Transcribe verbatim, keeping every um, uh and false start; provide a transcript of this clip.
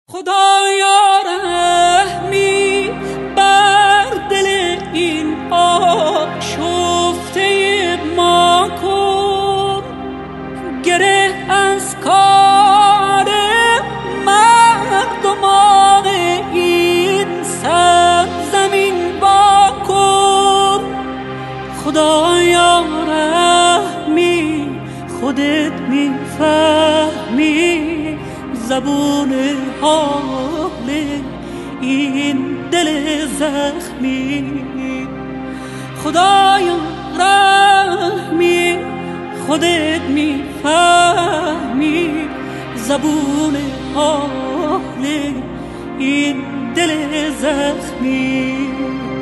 خدایا رحمی بر دل این آشفته ما کن، گره از کار مردمان این سرزمین با کن. خدایا رحمی خودت میفهمی زبون حال این دل زخمی. خدایا رحمی خودت میفهمی زبون حال این دل زخمی.